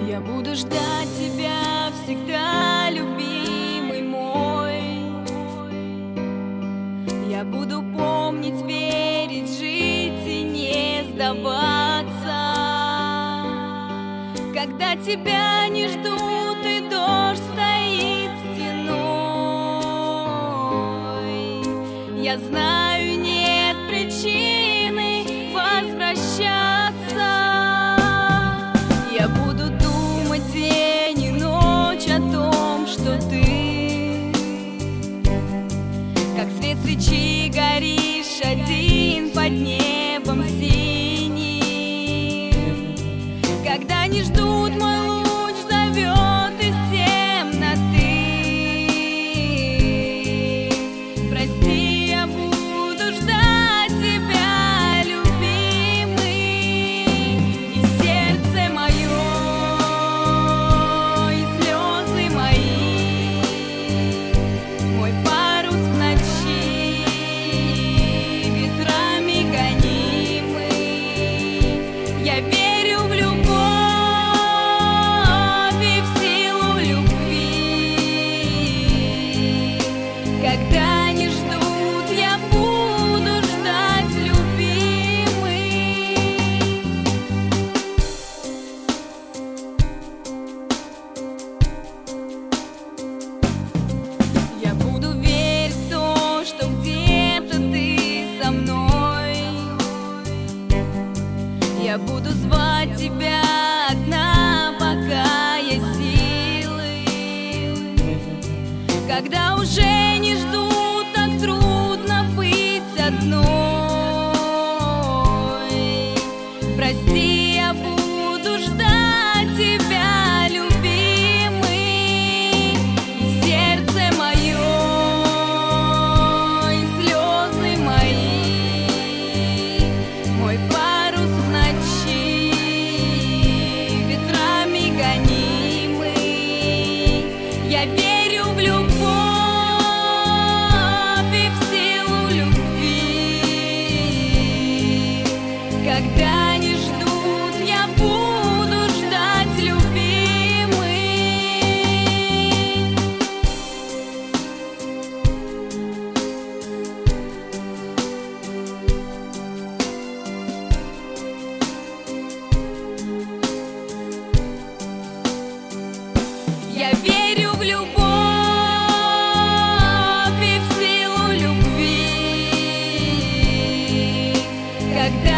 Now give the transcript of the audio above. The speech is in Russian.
Я буду ждать тебя всегда, любимый мой. Я буду помнить, верить, жить и не сдаваться. Когда тебя не ждут и дождь стоит стеной, я знаю, нет причины возвращаться. Я буду думать день и ночь о том, что ты, как свет свечи, горишь один под небом синим. Когда не ждут, мой луч зовет из темноты. Прости, я буду ждать тебя, любимый, и сердце мое, и слезы мои, мой парус в ночи, ветрами гонимый. Я верю в любовь и в силу любви. Когда не ждут, я буду ждать, любимый. Я буду верить в то, что где-то ты со мной. Я буду звать тебя одна, пока есть силы. Когда уже не ждут, так трудно быть одной. Прости, я буду ждать тебя, любимый, и сердце мое, и слезы мои, мой парус в ночи, ветрами гонимый. Я верю в любовь и в силу любви. Когда не ждут, я буду ждать, любимый. Я верю в любовь и в силу любви. Когда